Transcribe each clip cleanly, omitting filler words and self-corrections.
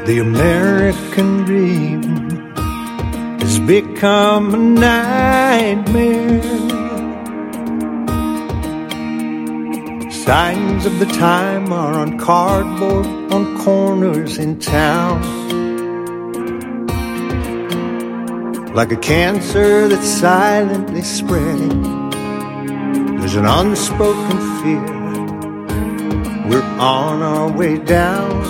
The American dream has become a nightmare. Signs of the time are on cardboard on corners in town. Like a cancer that's silently spreading, there's an unspoken fear. We're on our way down.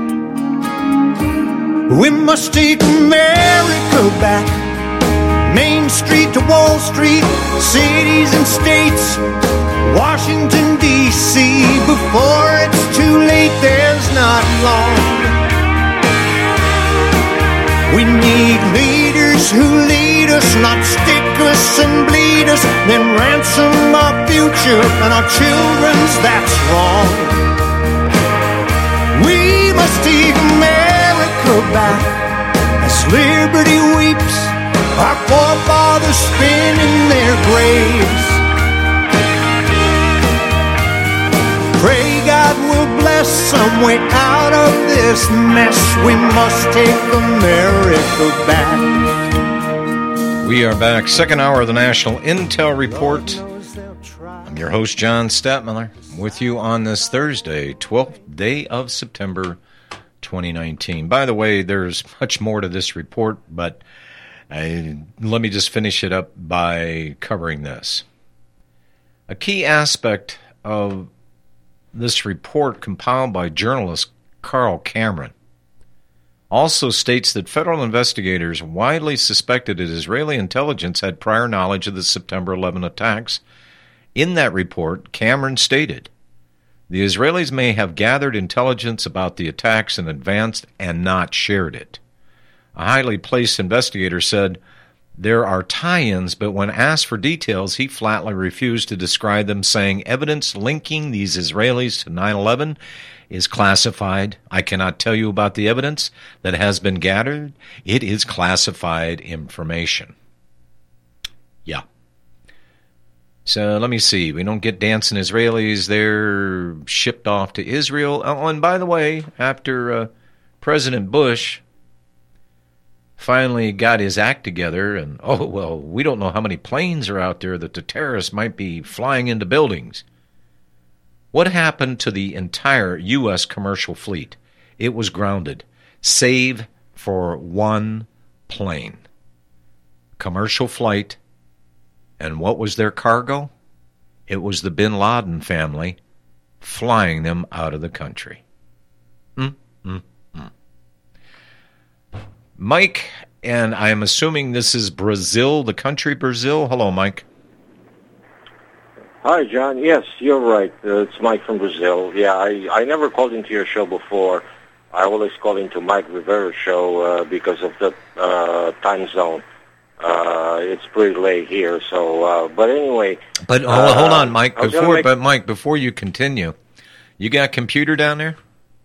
We must take America back. Main Street to Wall Street, cities and states, Washington, D.C. Before it's too late, there's not long. We need leaders who lead us, not stick us and bleed us, then ransom our future and our children's, that's wrong. We must take America back as liberty weeps, our forefathers spin in their graves. Pray God will bless some way out of this mess. We must take America back. We are back. Second hour of the National Intel Report. I'm your host, John Stadtmiller, with you on this Thursday, 12th day of September 2019. By the way, there's much more to this report, but let me just finish it up by covering this. A key aspect of this report, compiled by journalist Carl Cameron, also states that federal investigators widely suspected that Israeli intelligence had prior knowledge of the September 11 attacks. In that report, Cameron stated, the Israelis may have gathered intelligence about the attacks in advance and not shared it. A highly placed investigator said, there are tie-ins, but when asked for details, he flatly refused to describe them, saying evidence linking these Israelis to 9/11 is classified. I cannot tell you about the evidence that has been gathered. It is classified information. Yeah. So let me see. We don't get dancing Israelis. They're shipped off to Israel. Oh, and by the way, after President Bush finally got his act together, and, we don't know how many planes are out there that the terrorists might be flying into buildings. What happened to the entire U.S. commercial fleet? It was grounded, save for one plane. Commercial flight. And what was their cargo? It was the bin Laden family flying them out of the country. Mike, and I am assuming this is Brazil, the country Brazil. Hello, Mike. Hi, John. Yes, you're right. It's Mike from Brazil. Yeah, I never called into your show before. I always call into Mike Rivera's show because of the time zone. It's pretty late here, so. But anyway. But hold on, Mike. Before you continue, you got a computer down there?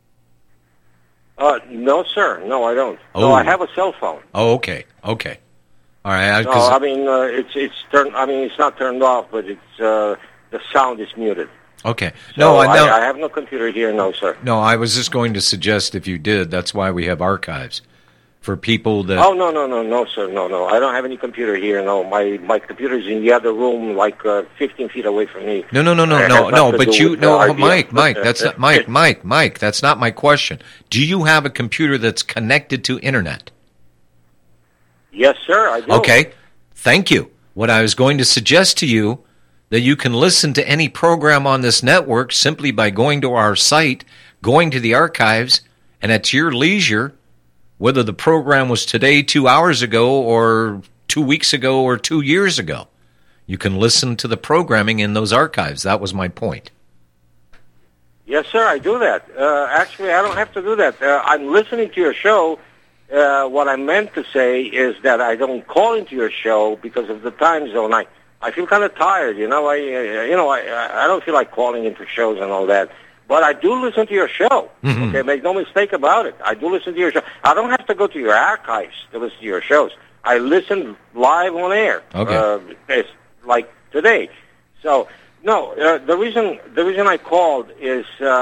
No, sir. No, I don't. Oh. No, I have a cell phone. Oh, okay. All right. No, I mean it's turned. I mean it's not turned off, but it's the sound is muted. Okay. So I have no computer here. No, sir. No, I was just going to suggest if you did. That's why we have archives for people that. Oh no, sir, no. I don't have any computer here. No, my computer is in the other room, like 15 feet away from me. No. But Mike. That's not Mike. That's not my question. Do you have a computer that's connected to internet? Yes, sir, I do. Okay, thank you. What I was going to suggest to you, that you can listen to any program on this network simply by going to our site, going to the archives, and at your leisure, whether the program was today, 2 hours ago, or 2 weeks ago, or 2 years ago. You can listen to the programming in those archives. That was my point. Yes, sir, I do that. Actually, I don't have to do that. I'm listening to your show. What I meant to say is that I don't call into your show because of the time zone. I feel kind of tired, you know. I don't feel like calling into shows and all that. But I do listen to your show. Mm-hmm. Okay, make no mistake about it. I do listen to your show. I don't have to go to your archives to listen to your shows. I listen live on air. Okay. It's like today. So No, the reason I called is,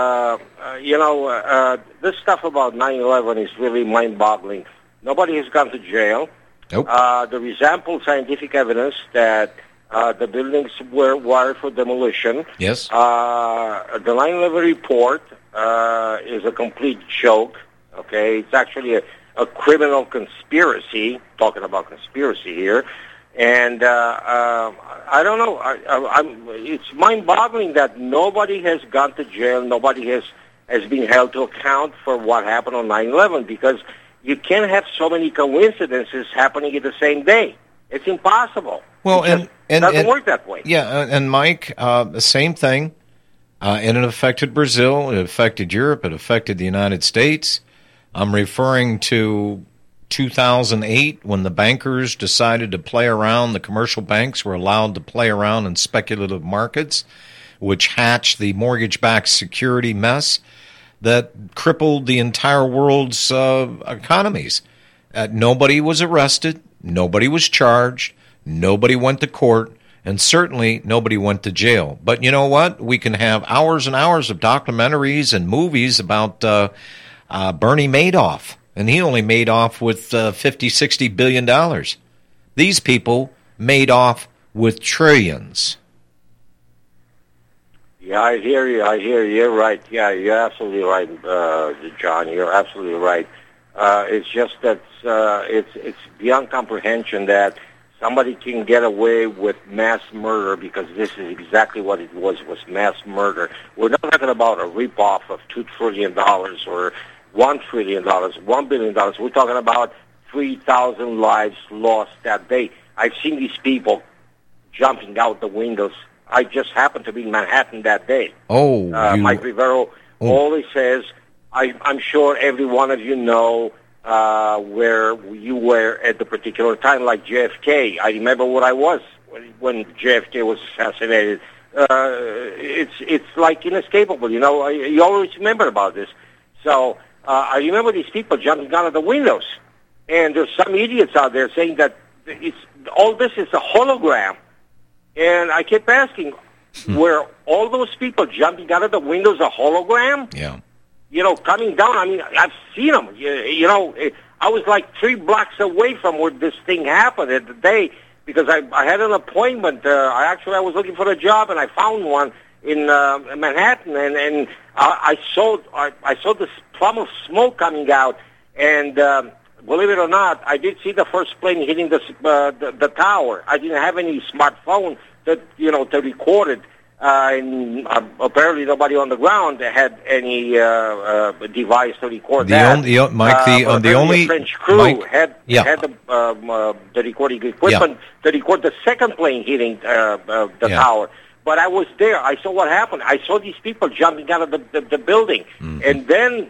this stuff about 9/11 is really mind-boggling. Nobody has gone to jail. Nope. There is ample scientific evidence that the buildings were wired for demolition. Yes. The 9/11 report is a complete joke. Okay, it's actually a criminal conspiracy. Talking about conspiracy here. And I don't know. It's mind-boggling that nobody has gone to jail. Nobody has been held to account for what happened on 9/11 because you can't have so many coincidences happening at the same day. It's impossible. Well, it doesn't work that way. Yeah, and Mike, the same thing. And it affected Brazil. It affected Europe. It affected the United States. I'm referring to 2008, when the bankers decided to play around, the commercial banks were allowed to play around in speculative markets, which hatched the mortgage-backed security mess that crippled the entire world's economies. Nobody was arrested, nobody was charged, nobody went to court, and certainly nobody went to jail. But you know what? We can have hours and hours of documentaries and movies about Bernie Madoff. And he only made off with $50-60 billion. These people made off with trillions. Yeah, I hear you. You're right. Yeah, you're absolutely right, John. You're absolutely right. It's just that it's beyond comprehension that somebody can get away with mass murder because this is exactly what it was mass murder. We're not talking about a ripoff of $2 trillion or $1 trillion, $1 billion. We're talking about 3,000 lives lost that day. I've seen these people jumping out the windows. I just happened to be in Manhattan that day. Mike Rivero always says, I'm sure every one of you know where you were at the particular time, like JFK. I remember what I was when JFK was assassinated. It's like inescapable, you know. You always remember about this. So I remember these people jumping out of the windows, and there's some idiots out there saying that all this is a hologram. And I kept asking, were all those people jumping out of the windows a hologram? Yeah. You know, coming down. I mean, I've seen them. You know, I was like 3 blocks away from where this thing happened at the day because I had an appointment. I was looking for a job, and I found one in Manhattan, and I saw this plum of smoke coming out, and believe it or not, I did see the first plane hitting the tower. I didn't have any smartphone to record it, and apparently nobody on the ground had any device to record that. The only French crew had the recording equipment to record the second plane hitting the tower. But I was there. I saw what happened. I saw these people jumping out of the building. Mm-hmm. And then,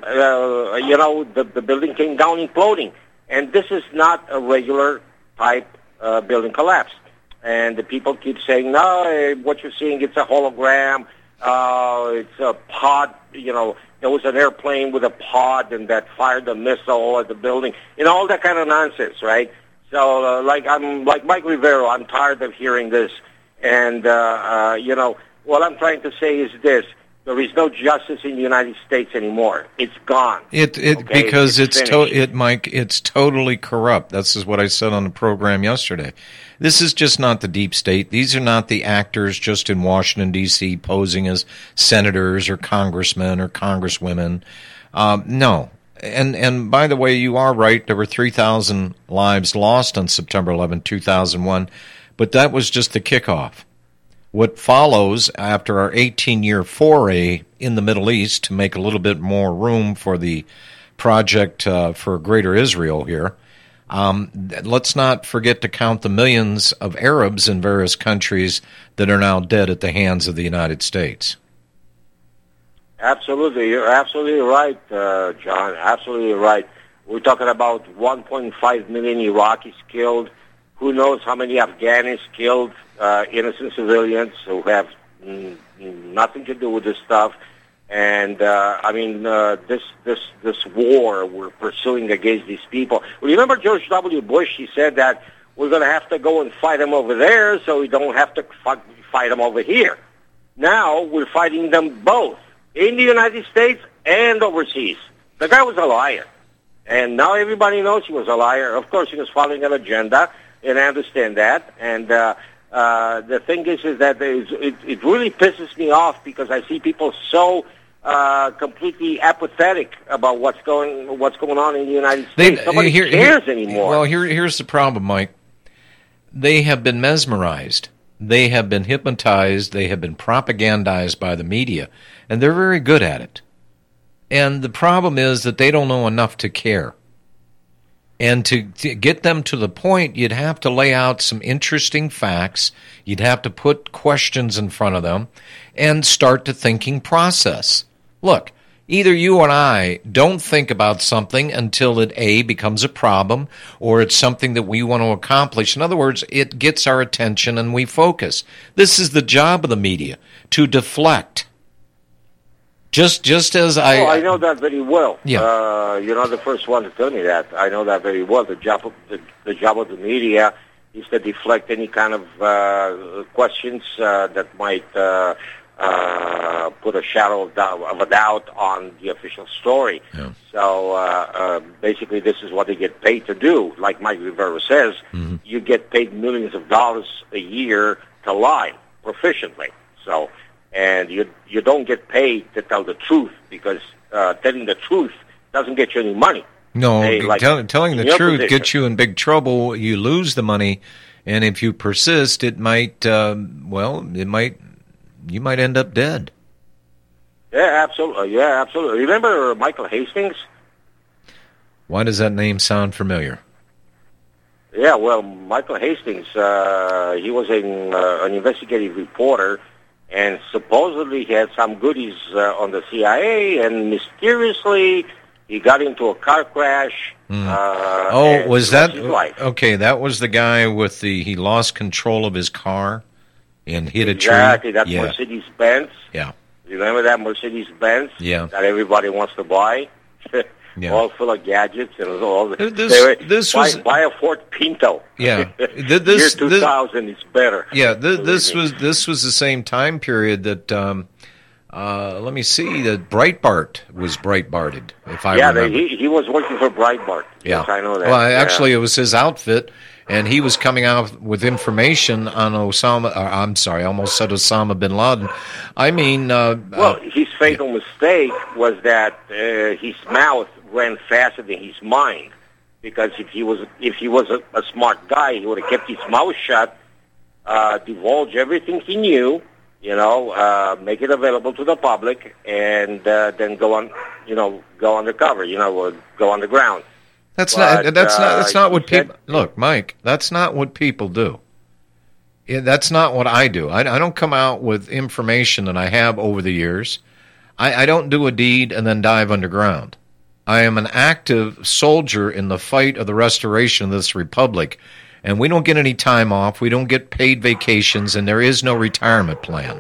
the building came down imploding. And this is not a regular type building collapse. And the people keep saying, no, what you're seeing, it's a hologram. It's a pod. You know, there was an airplane with a pod and that fired a missile at the building. You know, all that kind of nonsense, right? So, I'm like Mike Rivero, I'm tired of hearing this. And, what I'm trying to say is this. There is no justice in the United States anymore. It's gone. Because Mike, it's totally corrupt. This is what I said on the program yesterday. This is just not the deep state. These are not the actors just in Washington, D.C. posing as senators or congressmen or congresswomen. No. And by the way, you are right. There were 3,000 lives lost on September 11, 2001. But that was just the kickoff. What follows after our 18-year foray in the Middle East to make a little bit more room for the project for Greater Israel here, let's not forget to count the millions of Arabs in various countries that are now dead at the hands of the United States. Absolutely. You're absolutely right, John. Absolutely right. We're talking about 1.5 million Iraqis killed. Who knows how many Afghans killed, innocent civilians who have nothing to do with this stuff. And, this war we're pursuing against these people. Remember George W. Bush, he said that we're going to have to go and fight them over there so we don't have to fight them over here. Now we're fighting them both in the United States and overseas. The guy was a liar. And now everybody knows he was a liar. Of course, he was following an agenda, and I understand that. And the thing is that it really pisses me off because I see people so completely apathetic about what's going on in the United States. Nobody cares anymore. Well, here's the problem, Mike. They have been mesmerized. They have been hypnotized. They have been propagandized by the media, and they're very good at it. And the problem is that they don't know enough to care. And to get them to the point, you'd have to lay out some interesting facts. You'd have to put questions in front of them and start the thinking process. Look, either you and I don't think about something until it, A, becomes a problem, or it's something that we want to accomplish. In other words, it gets our attention and we focus. This is the job of the media, to deflect. Just as I know that very well. Yeah. You're not the first one to tell me that. I know that very well. The job of the media is to deflect any kind of questions that might put a shadow of a doubt on the official story. Yeah. So basically, this is what they get paid to do. Like Mike Rivera says, you get paid millions of dollars a year to lie proficiently. So. And you don't get paid to tell the truth because telling the truth doesn't get you any money. No, telling the truth gets you in big trouble. You lose the money, and if you persist, it might. You might end up dead. Yeah, absolutely. Yeah, absolutely. Remember Michael Hastings? Why does that name sound familiar? Yeah, well, Michael Hastings. He was an investigative reporter. And supposedly he had some goodies on the CIA, and mysteriously he got into a car crash. Was that okay? That was the guy with he lost control of his car and hit a tree. Exactly, that Mercedes-Benz. Yeah, you remember that Mercedes-Benz? Yeah, that everybody wants to buy. Yeah. All full of gadgets and all. Buy a Ford Pinto. Yeah, year 2000 is better. Yeah, this was the same time period that. Let me see. That Breitbart was Breitbarted. If I remember. He was working for Breitbart. Yeah, yes, I know that. Well, actually, it was his outfit, and he was coming out with information on Osama. I almost said Osama bin Laden. I mean, his fatal mistake was that his mouth ran faster than his mind. Because if he was a smart guy, he would have kept his mouth shut, divulge everything he knew, make it available to the public, and then go undercover, go underground. That's not what people look, Mike. That's not what people do. That's not what I do. I don't come out with information that I have over the years. I don't do a deed and then dive underground. I am an active soldier in the fight of the restoration of this republic, and we don't get any time off. We don't get paid vacations, and there is no retirement plan.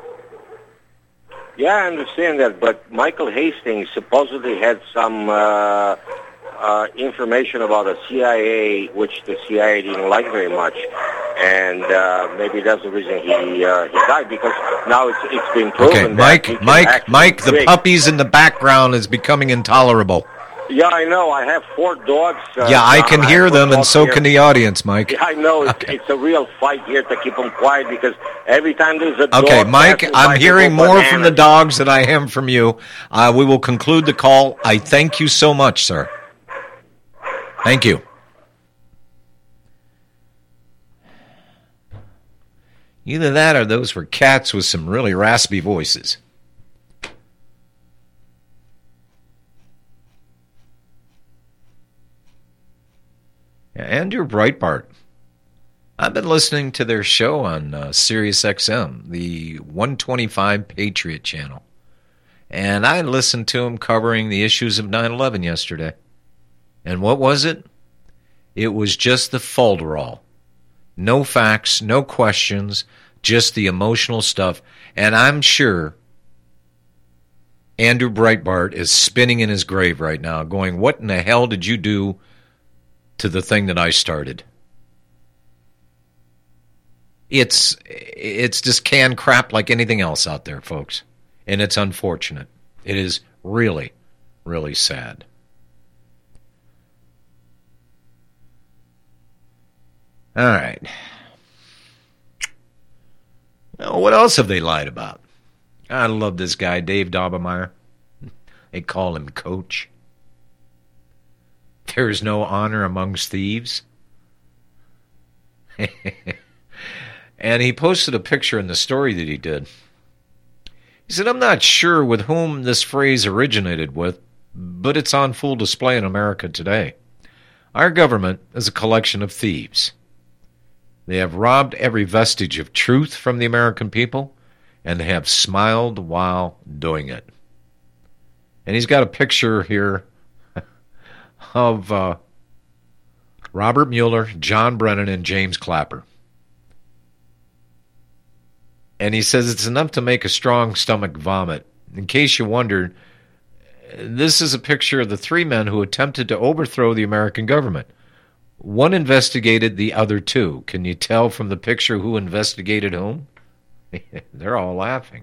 Yeah, I understand that, but Michael Hastings supposedly had some information about the CIA, which the CIA didn't like very much, and maybe that's the reason he died, because now it's been proven. Okay, Mike, the puppies in the background is becoming intolerable. Yeah, I know. I have 4 dogs. I can hear them, and so can the audience, Mike. Yeah, I know. It's a real fight here to keep them quiet, because every time there's a dog... Okay, Mike, I'm hearing more from the dogs than I am from you. We will conclude the call. I thank you so much, sir. Thank you. Either that or those were cats with some really raspy voices. Andrew Breitbart. I've been listening to their show on Sirius XM, the 125 Patriot channel. And I listened to him covering the issues of 9/11 yesterday. And what was it? It was just the folderol. No facts, no questions, just the emotional stuff. And I'm sure Andrew Breitbart is spinning in his grave right now, going, what in the hell did you do to the thing that I started? It's just canned crap like anything else out there, folks. And it's unfortunate. It is really, really sad. All right. Now, what else have they lied about? I love this guy, Dave Daubenmire. They call him Coach. There's no honor amongst thieves. And he posted a picture in the story that he did. He said, I'm not sure with whom this phrase originated with, but it's on full display in America today. Our government is a collection of thieves. They have robbed every vestige of truth from the American people, and they have smiled while doing it. And he's got a picture here of Robert Mueller, John Brennan, and James Clapper. And he says it's enough to make a strong stomach vomit. In case you wondered, this is a picture of the three men who attempted to overthrow the American government. One investigated the other two. Can you tell from the picture who investigated whom? They're all laughing.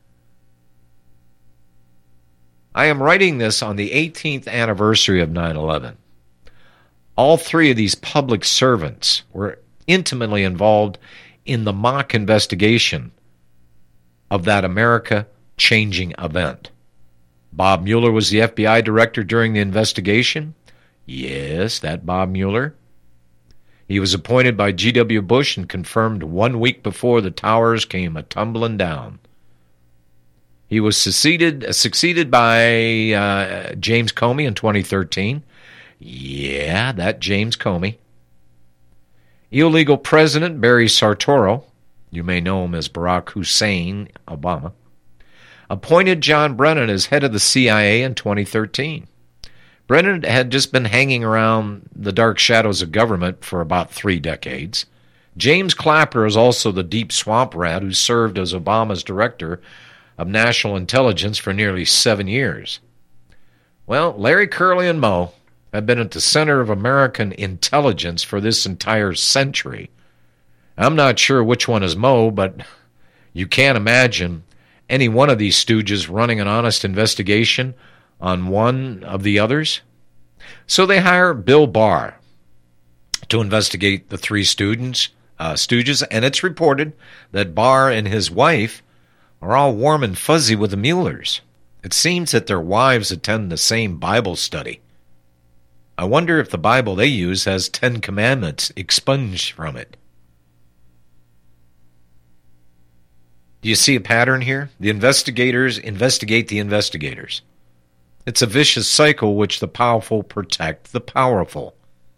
I am writing this on the 18th anniversary of 9/11. All three of these public servants were intimately involved in the mock investigation of that America-changing event. Bob Mueller was the FBI director during the investigation. Yes, that Bob Mueller. He was appointed by G.W. Bush and confirmed 1 week before the towers came a-tumbling down. He was succeeded by James Comey in 2013. Yeah, that James Comey. Illegal President Barry Sartoro, you may know him as Barack Hussein Obama, appointed John Brennan as head of the CIA in 2013. Brennan had just been hanging around the dark shadows of government for about 3 decades. James Clapper is also the deep swamp rat who served as Obama's director of national intelligence for nearly 7 years. Well, Larry, Curly, and Moe have been at the center of American intelligence for this entire century. I'm not sure which one is Moe, but you can't imagine any one of these stooges running an honest investigation on one of the others. So they hire Bill Barr to investigate the three stooges, and it's reported that Barr and his wife are all warm and fuzzy with the Muellers. It seems that their wives attend the same Bible study. I wonder if the Bible they use has 10 Commandments expunged from it. Do you see a pattern here? The investigators investigate the investigators. It's a vicious cycle which the powerful protect the powerful.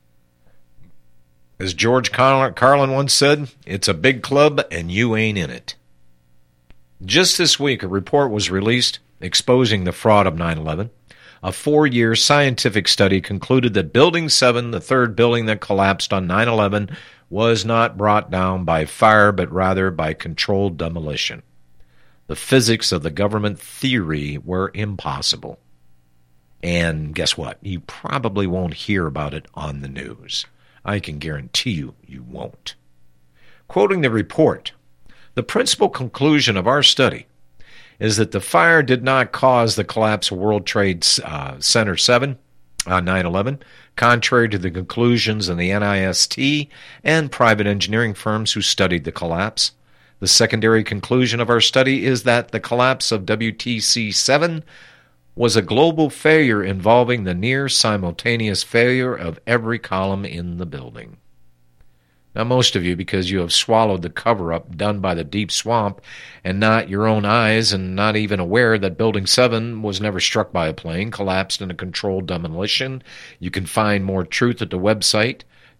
As George Carlin once said, it's a big club and you ain't in it. Just this week, a report was released exposing the fraud of 9/11. A 4-year scientific study concluded that Building 7, the third building that collapsed on 9/11, was not brought down by fire, but rather by controlled demolition. The physics of the government theory were impossible. And guess what? You probably won't hear about it on the news. I can guarantee you won't. Quoting the report, the principal conclusion of our study is that the fire did not cause the collapse of World Trade Center 7 on 9/11, contrary to the conclusions of the NIST and private engineering firms who studied the collapse. The secondary conclusion of our study is that the collapse of WTC-7 was a global failure involving the near simultaneous failure of every column in the building. Now, most of you, because you have swallowed the cover-up done by the deep swamp and not your own eyes and not even aware that Building 7 was never struck by a plane, collapsed in a controlled demolition, you can find more truth at the website,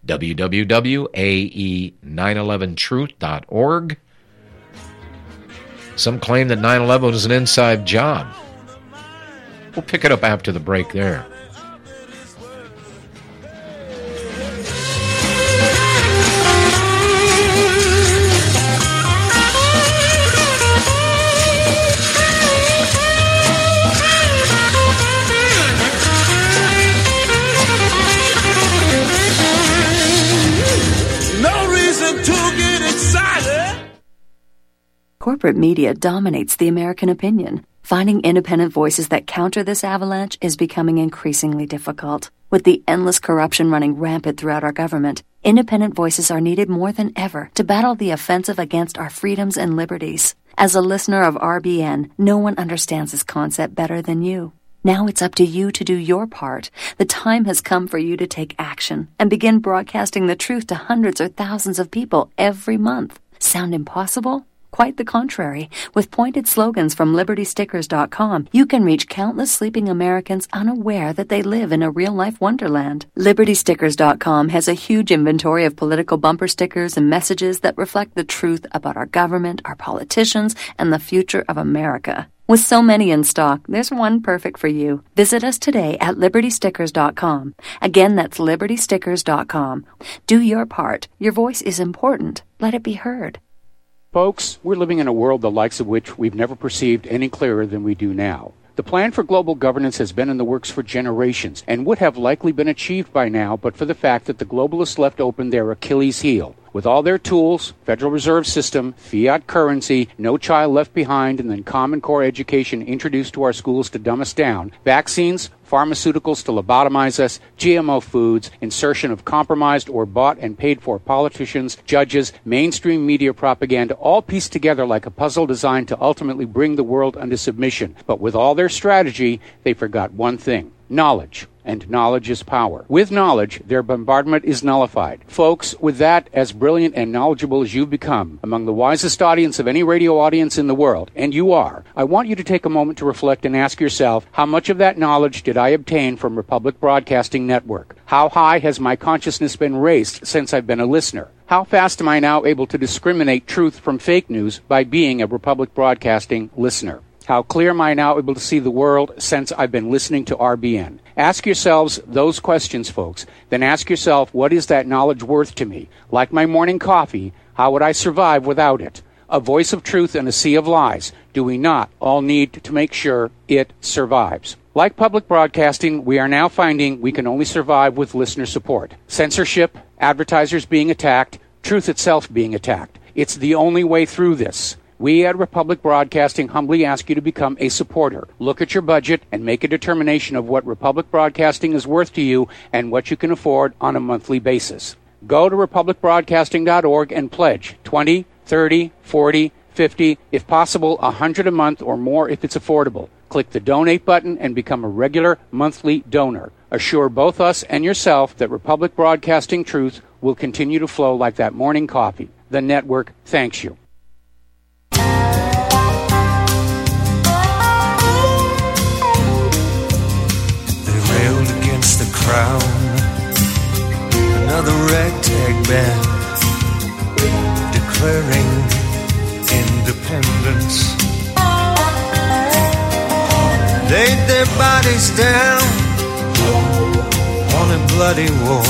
www.ae911truth.org. Some claim that 9/11 was an inside job. We'll pick it up after the break there. No reason to get excited. Corporate media dominates the American opinion. Finding independent voices that counter this avalanche is becoming increasingly difficult. With the endless corruption running rampant throughout our government, independent voices are needed more than ever to battle the offensive against our freedoms and liberties. As a listener of RBN, no one understands this concept better than you. Now it's up to you to do your part. The time has come for you to take action and begin broadcasting the truth to hundreds or thousands of people every month. Sound impossible? Quite the contrary. With pointed slogans from LibertyStickers.com, you can reach countless sleeping Americans unaware that they live in a real-life wonderland. LibertyStickers.com has a huge inventory of political bumper stickers and messages that reflect the truth about our government, our politicians, and the future of America. With so many in stock, there's one perfect for you. Visit us today at LibertyStickers.com. Again, that's LibertyStickers.com. Do your part. Your voice is important. Let it be heard. Folks, we're living in a world the likes of which we've never perceived any clearer than we do now. The plan for global governance has been in the works for generations and would have likely been achieved by now but for the fact that the globalists left open their Achilles heel. With all their tools, Federal Reserve System, fiat currency, no child left behind, and then Common Core education introduced to our schools to dumb us down, vaccines, pharmaceuticals to lobotomize us, GMO foods, insertion of compromised or bought and paid for politicians, judges, mainstream media propaganda, all pieced together like a puzzle designed to ultimately bring the world under submission. But with all their strategy, they forgot one thing: knowledge. And knowledge is power. With knowledge, their bombardment is nullified. Folks, with that, as brilliant and knowledgeable as you've become, among the wisest audience of any radio audience in the world, and you are, I want you to take a moment to reflect and ask yourself, how much of that knowledge did I obtain from Republic Broadcasting Network? How high has my consciousness been raised since I've been a listener? How fast am I now able to discriminate truth from fake news by being a Republic Broadcasting listener? How clear am I now able to see the world since I've been listening to RBN? Ask yourselves those questions, folks. Then ask yourself, what is that knowledge worth to me? Like my morning coffee, how would I survive without it? A voice of truth in a sea of lies. Do we not all need to make sure it survives? Like public broadcasting, we are now finding we can only survive with listener support. Censorship, advertisers being attacked, truth itself being attacked. It's the only way through this. We at Republic Broadcasting humbly ask you to become a supporter. Look at your budget and make a determination of what Republic Broadcasting is worth to you and what you can afford on a monthly basis. Go to republicbroadcasting.org and pledge $20, $30, $40, $50, if possible, $100 a month or more if it's affordable. Click the donate button and become a regular monthly donor. Assure both us and yourself that Republic Broadcasting truth will continue to flow like that morning coffee. The network thanks you. Against the crown, another ragtag band declaring independence. Laid their bodies down on a bloody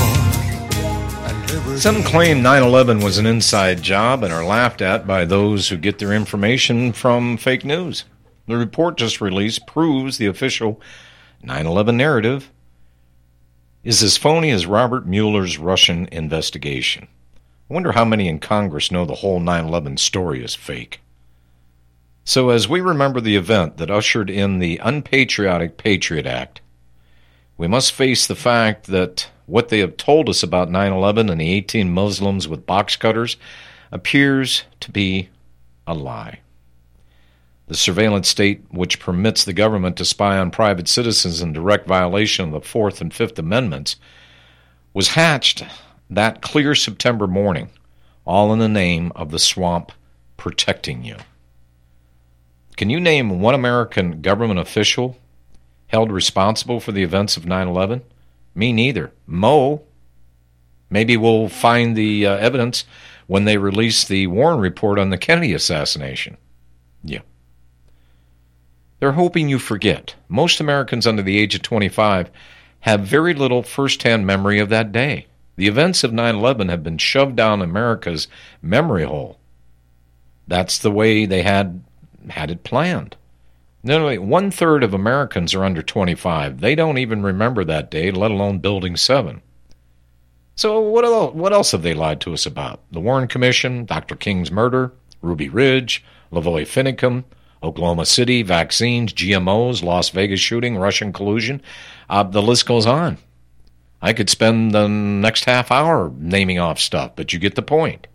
war. Some claim 9/11 was an inside job and are laughed at by those who get their information from fake news. The report just released proves the official 9/11 narrative is as phony as Robert Mueller's Russian investigation. I wonder how many in Congress know the whole 9/11 story is fake. So as we remember the event that ushered in the unpatriotic Patriot Act, we must face the fact that what they have told us about 9/11 and the 18 Muslims with box cutters appears to be a lie. The surveillance state, which permits the government to spy on private citizens in direct violation of the Fourth and Fifth Amendments, was hatched that clear September morning, all in the name of the swamp protecting you. Can you name one American government official held responsible for the events of 9/11? Me neither. Mo. Maybe we'll find the evidence when they release the Warren report on the Kennedy assassination. Yeah. They're hoping you forget. Most Americans under the age of 25 have very little first-hand memory of that day. The events of 9/11 have been shoved down America's memory hole. That's the way they had it planned. Nearly 1/3 of Americans are under 25. They don't even remember that day, let alone Building 7. So what else have they lied to us about? The Warren Commission, Dr. King's murder, Ruby Ridge, Lavoy Finicum, Oklahoma City, vaccines, GMOs, Las Vegas shooting, Russian collusion. The list goes on. I could spend the next half hour naming off stuff, but you get the point.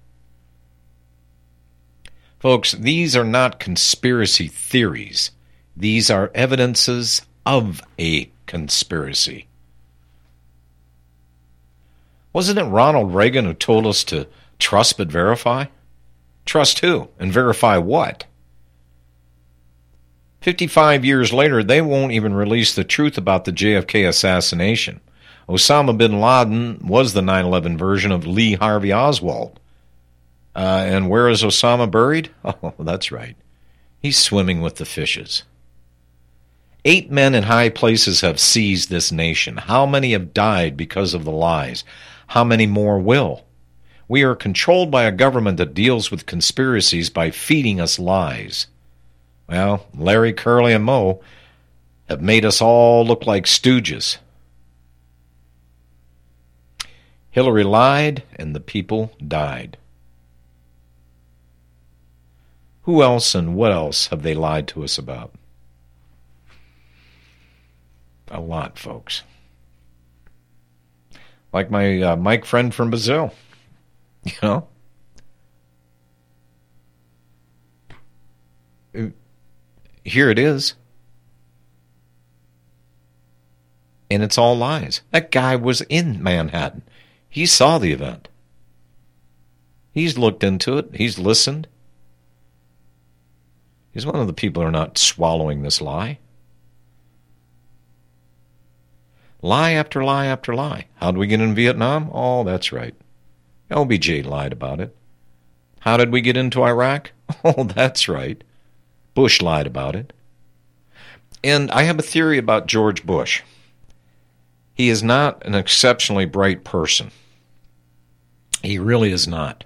Folks, these are not conspiracy theories. These are evidences of a conspiracy. Wasn't it Ronald Reagan who told us to trust but verify? Trust who? And verify what? 55 years later, they won't even release the truth about the JFK assassination. Osama bin Laden was the 9/11 version of Lee Harvey Oswald. And where is Osama buried? Oh, that's right. He's swimming with the fishes. 8 men in high places have seized this nation. How many have died because of the lies? How many more will? We are controlled by a government that deals with conspiracies by feeding us lies. Well, Larry, Curly, and Moe have made us all look like stooges. Hillary lied, and the people died. Who else and what else have they lied to us about? A lot, folks. Like my Mike friend from Brazil, you know? Here it is. And it's all lies. That guy was in Manhattan. He saw the event. He's looked into it. He's listened. He's one of the people who are not swallowing this lie. Lie after lie after lie. How did we get in Vietnam? Oh, that's right. LBJ lied about it. How did we get into Iraq? Oh, that's right. Bush lied about it. And I have a theory about George Bush. He is not an exceptionally bright person. He really is not.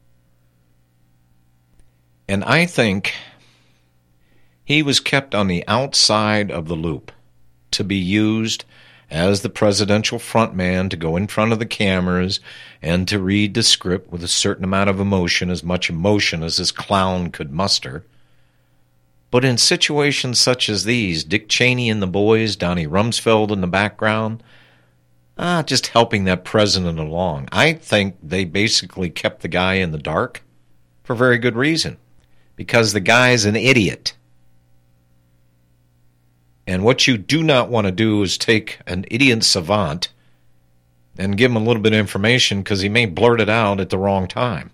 And I think he was kept on the outside of the loop to be used as the presidential frontman to go in front of the cameras and to read the script with a certain amount of emotion, as much emotion as this clown could muster. But in situations such as these, Dick Cheney and the boys, Donnie Rumsfeld in the background, just helping that president along. I think they basically kept the guy in the dark for very good reason, because the guy's an idiot. And what you do not want to do is take an idiot savant and give him a little bit of information, because he may blurt it out at the wrong time.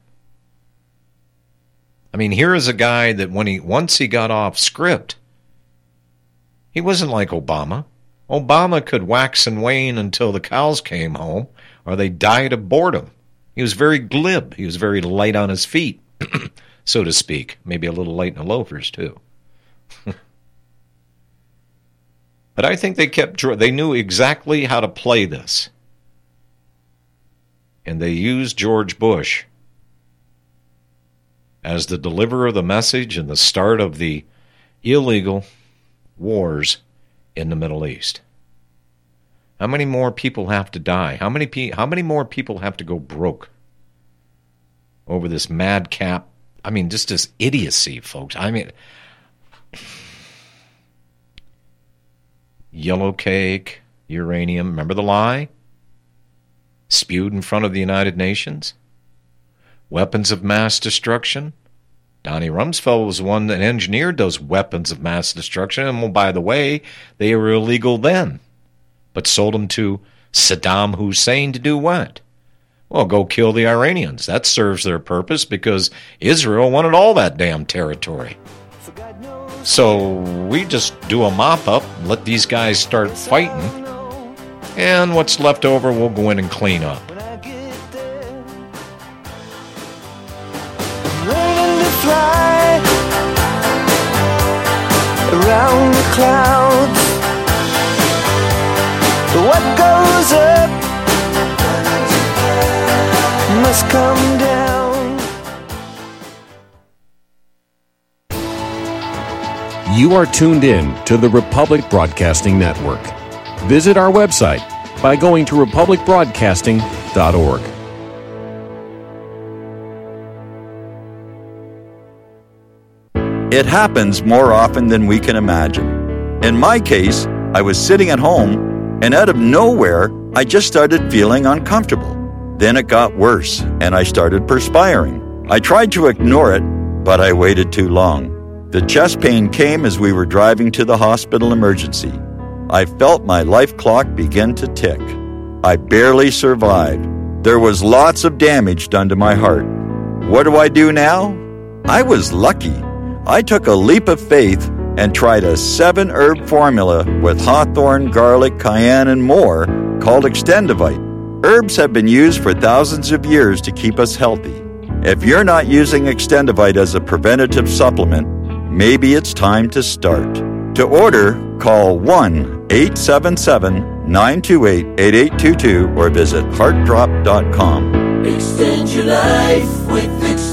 I mean, here is a guy that once he got off script, he wasn't like Obama. Obama could wax and wane until the cows came home, or they died of boredom. He was very glib. He was very light on his feet, so to speak. Maybe a little light in the loafers, too. But I think they knew exactly how to play this. And they used George Bush as the deliverer of the message and the start of the illegal wars in the Middle East. How many more people have to die? How many more people have to go broke over this madcap? I mean, just this idiocy, folks. I mean, yellow cake, uranium. Remember the lie? Spewed in front of the United Nations. Weapons of mass destruction. Donnie Rumsfeld was the one that engineered those weapons of mass destruction. And, well, by the way, they were illegal then, but sold them to Saddam Hussein to do what? Well, go kill the Iranians. That serves their purpose, because Israel wanted all that damn territory. So we just do a mop-up, let these guys start fighting, and what's left over we'll go in and clean up. Fly around the clouds. What goes up must come down. You are tuned in to the Republic Broadcasting Network. Visit our website by going to republicbroadcasting.org. It happens more often than we can imagine. In my case, I was sitting at home, and out of nowhere, I just started feeling uncomfortable. Then it got worse, and I started perspiring. I tried to ignore it, but I waited too long. The chest pain came as we were driving to the hospital emergency. I felt my life clock begin to tick. I barely survived. There was lots of damage done to my heart. What do I do now? I was lucky. I took a leap of faith and tried a 7-herb formula with hawthorn, garlic, cayenne, and more called Extendivite. Herbs have been used for thousands of years to keep us healthy. If you're not using Extendivite as a preventative supplement, maybe it's time to start. To order, call 1-877-928-8822 or visit heartdrop.com. Extend your life with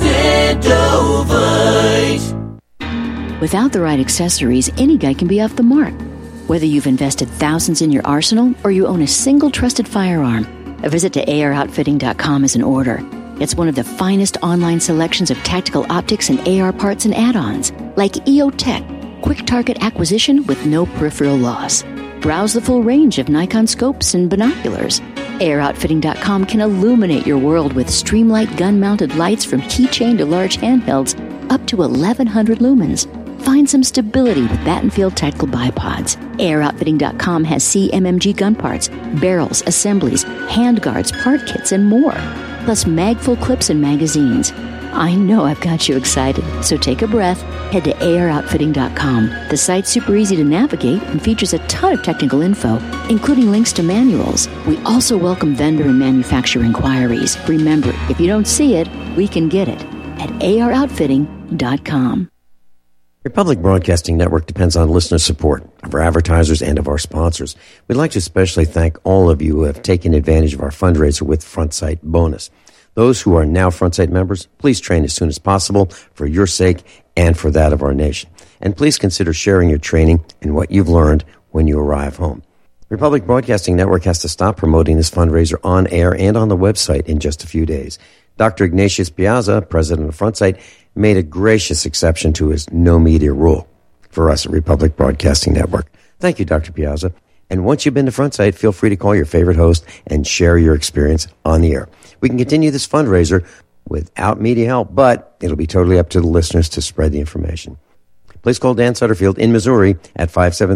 Extendovite. Without the right accessories, any guy can be off the mark. Whether you've invested thousands in your arsenal or you own a single trusted firearm, a visit to AROutfitting.com is in order. It's one of the finest online selections of tactical optics and AR parts and add-ons, like EOTech, quick target acquisition with no peripheral loss. Browse the full range of Nikon scopes and binoculars. AROutfitting.com can illuminate your world with Streamlight gun-mounted lights from keychain to large handhelds up to 1,100 lumens. Find some stability with Battenfield Tactical Bipods. AROutfitting.com has CMMG gun parts, barrels, assemblies, handguards, part kits, and more. Plus mag-full clips and magazines. I know I've got you excited, so take a breath. Head to AROutfitting.com. The site's super easy to navigate and features a ton of technical info, including links to manuals. We also welcome vendor and manufacturer inquiries. Remember, if you don't see it, we can get it at AROutfitting.com. Republic Broadcasting Network depends on listener support of our advertisers and of our sponsors. We'd like to especially thank all of you who have taken advantage of our fundraiser with FrontSight Bonus. Those who are now FrontSight members, please train as soon as possible for your sake and for that of our nation. And please consider sharing your training and what you've learned when you arrive home. Republic Broadcasting Network has to stop promoting this fundraiser on air and on the website in just a few days. Dr. Ignatius Piazza, president of FrontSight, made a gracious exception to his no media rule for us at Republic Broadcasting Network. Thank you, Dr. Piazza. And once you've been to FrontSight, feel free to call your favorite host and share your experience on the air. We can continue this fundraiser without media help, but it'll be totally up to the listeners to spread the information. Please call Dan Sutterfield in Missouri at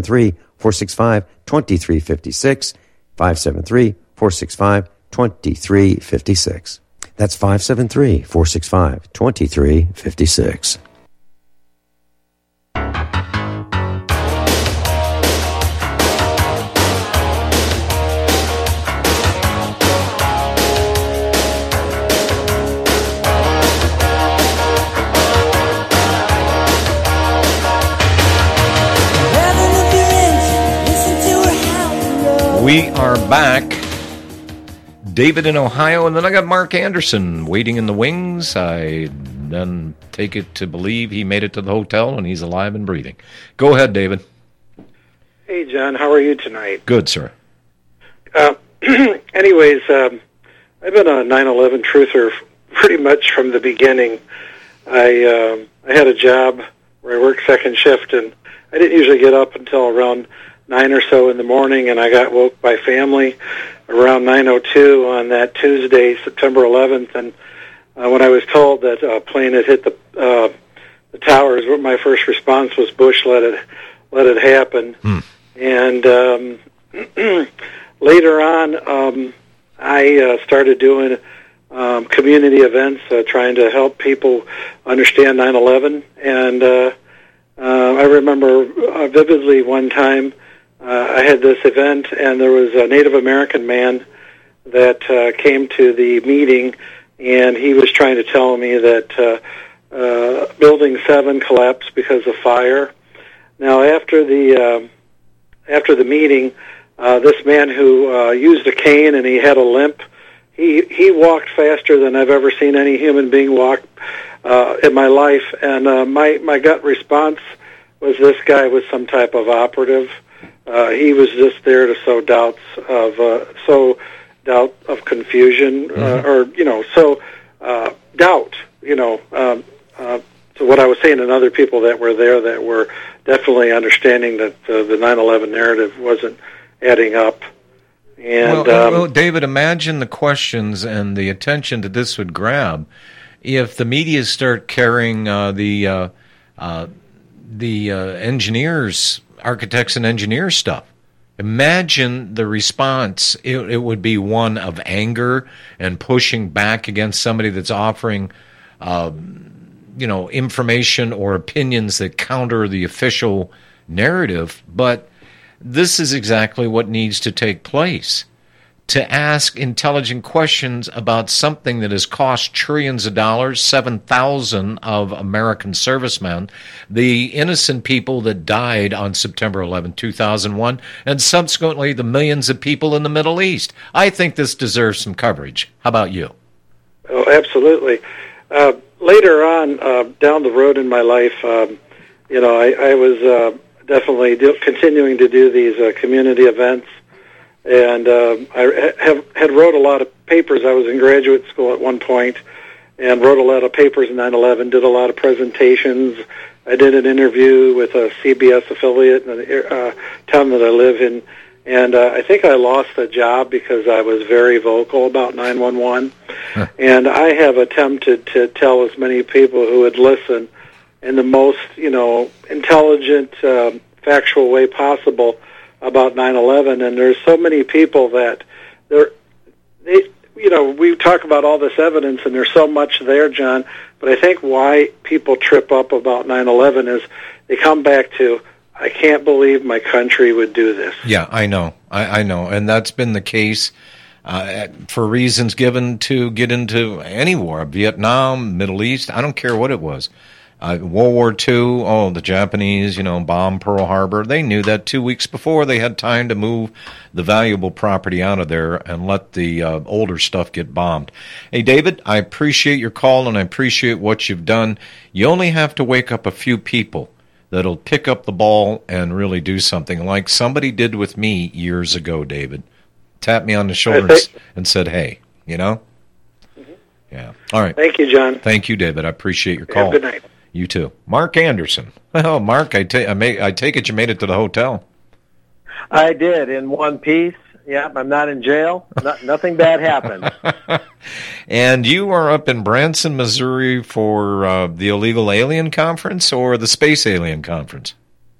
573-465-2356, 573-465-2356. That's 573-465-2356. We are back. David in Ohio, and then I got Mark Anderson waiting in the wings. I then take it to believe he made it to the hotel and he's alive and breathing. Go ahead, David. Hey, John. How are you tonight? Good, sir. Anyways, I've been a 9/11 truther pretty much from the beginning. I had a job where I worked second shift, and I didn't usually get up until around 9 or so in the morning, and I got woke by family around 9:02 on that Tuesday, September 11th, and when I was told that a plane had hit the towers, my first response was, "Bush, let it happen." And later on, I started doing community events, trying to help people understand 9/11, and I remember vividly one time I had this event, and there was a Native American man that came to the meeting, and he was trying to tell me that Building 7 collapsed because of fire. Now, after the meeting, this man who used a cane and he had a limp, he walked faster than I've ever seen any human being walk in my life, and my gut response was this guy was some type of operative. He was just there to sow doubt of confusion, or doubt. to what I was saying, and other people that were there that were definitely understanding that the 9/11 narrative wasn't adding up. And well, David, imagine the questions and the attention that this would grab if the media start carrying the engineers, architects and engineers stuff. Imagine the response. It would be one of anger and pushing back against somebody that's offering, information or opinions that counter the official narrative. But this is exactly what needs to take place. To ask intelligent questions about something that has cost trillions of dollars, 7,000 of American servicemen, the innocent people that died on September 11, 2001, and subsequently the millions of people in the Middle East. I think this deserves some coverage. How about you? Oh, absolutely. Later on, down the road in my life, I was definitely continuing to do these community events. And I had wrote a lot of papers. I was in graduate school at one point and wrote a lot of papers in 9/11, did a lot of presentations. I did an interview with a CBS affiliate in the town that I live in. And I think I lost the job because I was very vocal about 9/11. And I have attempted to tell as many people who would listen in the most, intelligent, factual way possible about 9/11, and there's so many people that we talk about all this evidence, and there's so much there, John. But I think why people trip up about 9/11 is they come back to, I can't believe my country would do this. Yeah, I know, I know, and that's been the case for reasons given to get into any war, Vietnam, Middle East. I don't care what it was. World War II, the Japanese, bombed Pearl Harbor. They knew that 2 weeks before. They had time to move the valuable property out of there and let the older stuff get bombed. Hey, David, I appreciate your call and I appreciate what you've done. You only have to wake up a few people that'll pick up the ball and really do something like somebody did with me years ago, David. Tapped me on the shoulder and said, hey, Mm-hmm. Yeah. All right. Thank you, John. Thank you, David. I appreciate your call. Good night. You too. Mark Anderson. Well, Mark, I take it you made it to the hotel. I did, in one piece. Yep, I'm not in jail. Nothing bad happened. And you are up in Branson, Missouri for the Illegal Alien Conference or the Space Alien Conference?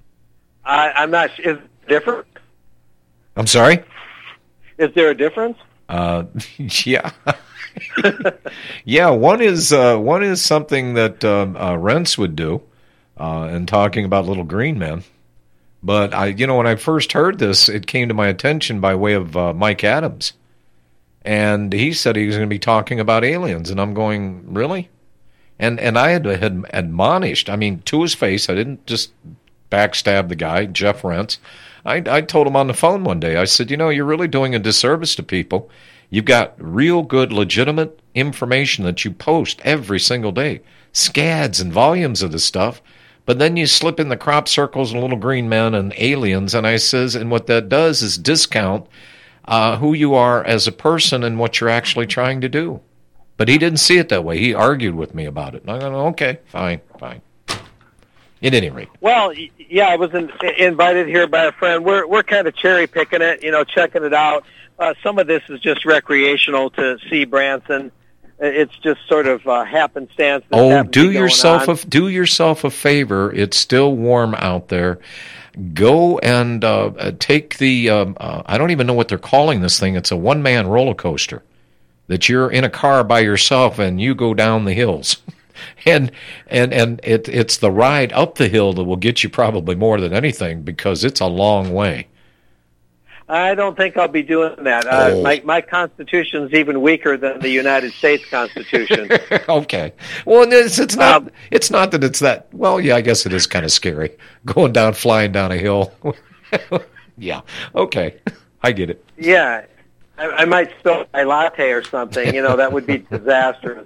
I'm not sure. Is it different? I'm sorry? Is there a difference? Yeah. Yeah, one is something that Rents would do, and talking about little green men. But when I first heard this, it came to my attention by way of Mike Adams, and he said he was going to be talking about aliens, and I'm going, really? And I had admonished, to his face. I didn't just backstab the guy, Jeff Rents. I told him on the phone one day. I said, you're really doing a disservice to people. You've got real good, legitimate information that you post every single day, scads and volumes of the stuff, but then you slip in the crop circles and little green men and aliens, and I says, and what that does is discount who you are as a person and what you're actually trying to do. But he didn't see it that way. He argued with me about it. And I go, okay, fine. At any rate. Well, yeah, I was invited here by a friend. We're kind of cherry picking it, checking it out. Some of this is just recreational to see Branson. It's just sort of happenstance. Do yourself a favor. It's still warm out there. Go and take the. I don't even know what they're calling this thing. It's a one-man roller coaster that you're in a car by yourself and you go down the hills. And it's the ride up the hill that will get you probably more than anything because it's a long way. I don't think I'll be doing that. My Constitution's even weaker than the United States Constitution. Okay. Well, it's not. It's not that it's that. Well, yeah, I guess it is kind of scary flying down a hill. Yeah. Okay. I get it. Yeah. I might spill my latte or something. That would be disastrous.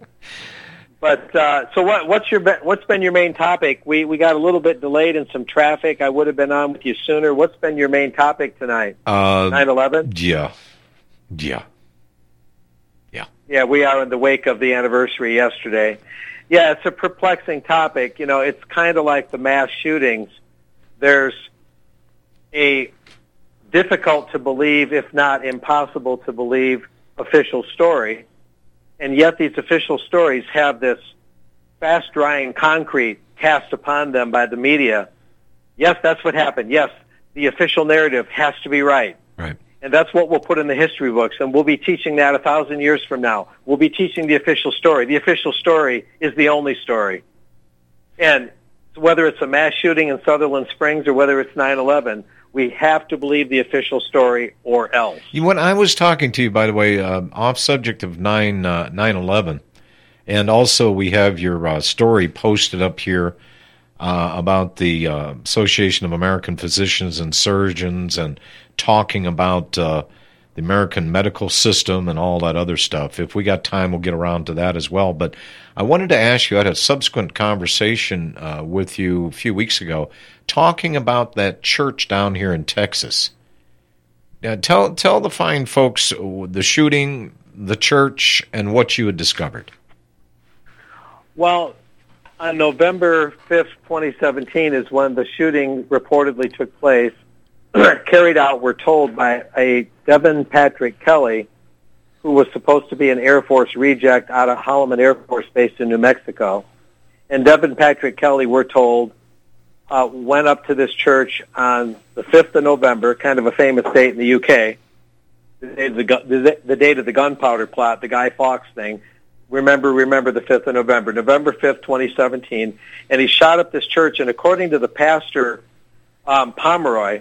But so what's been your main topic? We got a little bit delayed in some traffic. I would have been on with you sooner. What's been your main topic tonight? 9/11? Yeah. Yeah, we are in the wake of the anniversary yesterday. Yeah, it's a perplexing topic. It's kind of like the mass shootings. There's a difficult to believe, if not impossible to believe, official story, and yet these official stories have this fast-drying concrete cast upon them by the media. Yes, that's what happened. Yes, the official narrative has to be right. Right. And that's what we'll put in the history books, and we'll be teaching that 1,000 years from now. We'll be teaching the official story. The official story is the only story. And whether it's a mass shooting in Sutherland Springs or whether it's 9/11, we have to believe the official story or else. When I was talking to you, by the way, off subject of 9/11, and also we have your story posted up here about the Association of American Physicians and Surgeons and talking about the American medical system and all that other stuff. If we got time, we'll get around to that as well. But I wanted to ask you, I had a subsequent conversation with you a few weeks ago talking about that church down here in Texas. Tell the fine folks the shooting, the church, and what you had discovered. Well, on November 5th, 2017 is when the shooting reportedly took place, carried out, we're told, by a Devin Patrick Kelly, who was supposed to be an Air Force reject out of Holloman Air Force Base in New Mexico. And Devin Patrick Kelly, we're told, went up to this church on the 5th of November, kind of a famous date in the UK, the date of the gunpowder plot, the Guy Fawkes thing. Remember the 5th of November, November 5th, 2017. And he shot up this church, and according to the pastor, Pomeroy,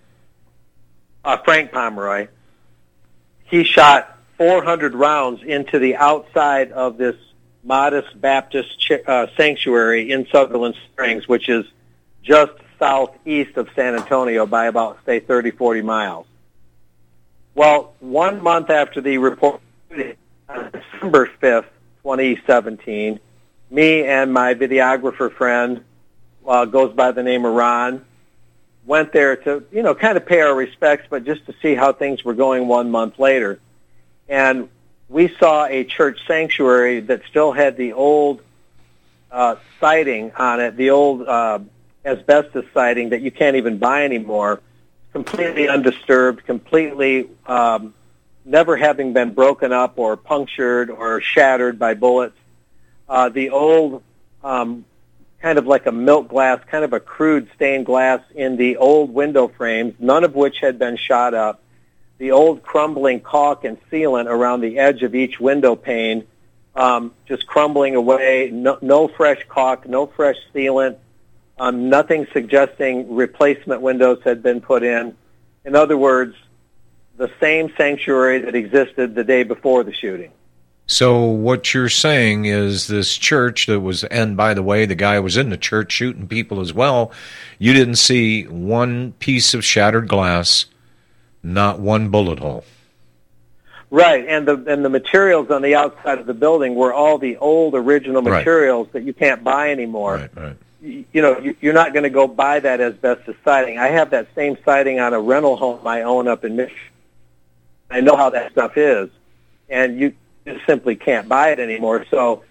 Frank Pomeroy, he shot 400 rounds into the outside of this modest Baptist sanctuary in Sutherland Springs, which is just southeast of San Antonio by about, say, 30, 40 miles. Well, 1 month after the report, on December 5th, 2017, me and my videographer friend, goes by the name of Ron, went there to, kind of pay our respects, but just to see how things were going 1 month later. And we saw a church sanctuary that still had the old siding on it, the old asbestos siding that you can't even buy anymore, completely undisturbed, completely never having been broken up or punctured or shattered by bullets. The old kind of like a milk glass, kind of a crude stained glass in the old window frames, none of which had been shot up. The old crumbling caulk and sealant around the edge of each window pane, just crumbling away, no fresh caulk, no fresh sealant, nothing suggesting replacement windows had been put in. In other words, the same sanctuary that existed the day before the shooting. So what you're saying is this church that was, and by the way, the guy was in the church shooting people as well, you didn't see one piece of shattered glass, not one bullet hole. Right, and the materials on the outside of the building were all the old original materials that you can't buy anymore. Right. You're not going to go buy that asbestos siding. I have that same siding on a rental home I own up in Michigan. I know how that stuff is, and you just simply can't buy it anymore. So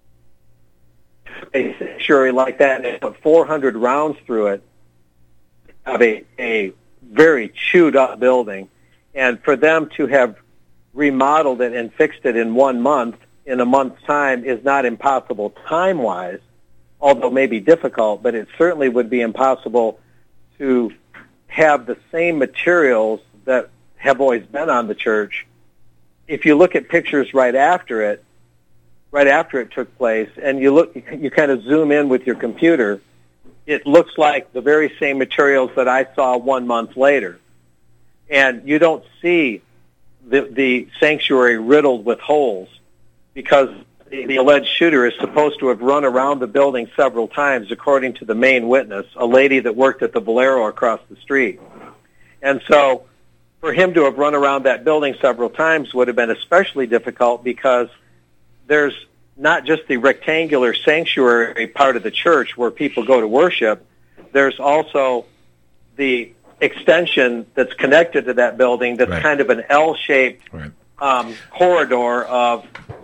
a sanctuary like that, and they put 400 rounds through it of a very chewed up building, and for them to have remodeled it and fixed it in 1 month, in a month's time, is not impossible time-wise, although it may be difficult, but it certainly would be impossible to have the same materials that have always been on the church. If you look at pictures right after it took place, and you kind of zoom in with your computer, it looks like the very same materials that I saw 1 month later. And you don't see the sanctuary riddled with holes because the alleged shooter is supposed to have run around the building several times, according to the main witness, a lady that worked at the Valero across the street. And so for him to have run around that building several times would have been especially difficult because there's not just the rectangular sanctuary part of the church where people go to worship, there's also the extension that's connected to that building that's kind of an L-shaped corridor of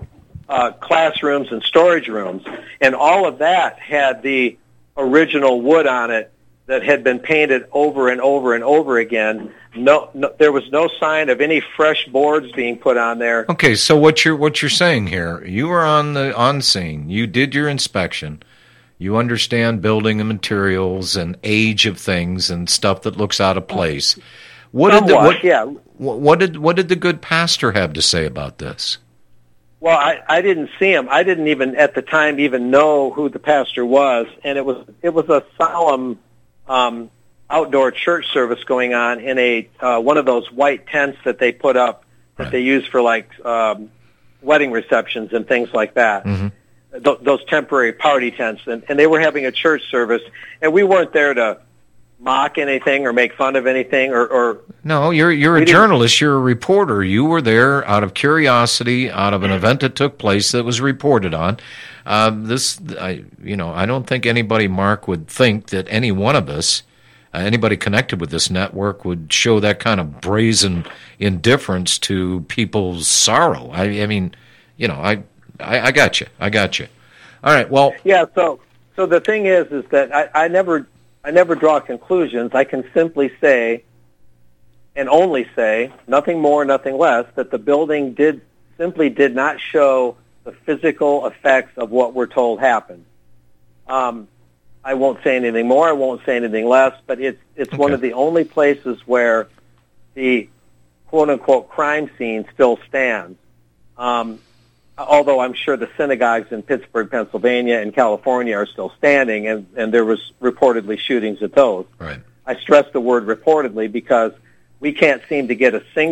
classrooms and storage rooms, and all of that had the original wood on it that had been painted over and over and over again. No, there was no sign of any fresh boards being put on there. Okay, so what you're saying here, you were on scene, you did your inspection, you understand building and materials and age of things and stuff that looks out of place. What did the good pastor have to say about this? Well, I didn't see him. I didn't even at the time even know who the pastor was, and it was a solemn outdoor church service going on in a one of those white tents that they put up that they use for like wedding receptions and things like that. Mm-hmm. Those temporary party tents, and they were having a church service, and we weren't there to mock anything or make fun of anything or No, you're a journalist, you're a reporter. You were there out of curiosity, out of an event that took place that was reported on. I don't think anybody, Mark, would think that any one of us, anybody connected with this network, would show that kind of brazen indifference to people's sorrow. I mean, I got you. All right, well, yeah. So the thing is that I never draw conclusions. I can simply say, and only say, nothing more, nothing less, that the building did not show the physical effects of what we're told happened. I won't say anything more. I won't say anything less. But it's okay. One of the only places where the quote unquote crime scene still stands. Although I'm sure the synagogues in Pittsburgh, Pennsylvania, and California are still standing, and there was reportedly shootings at those. Right. I stress the word reportedly because we can't seem to get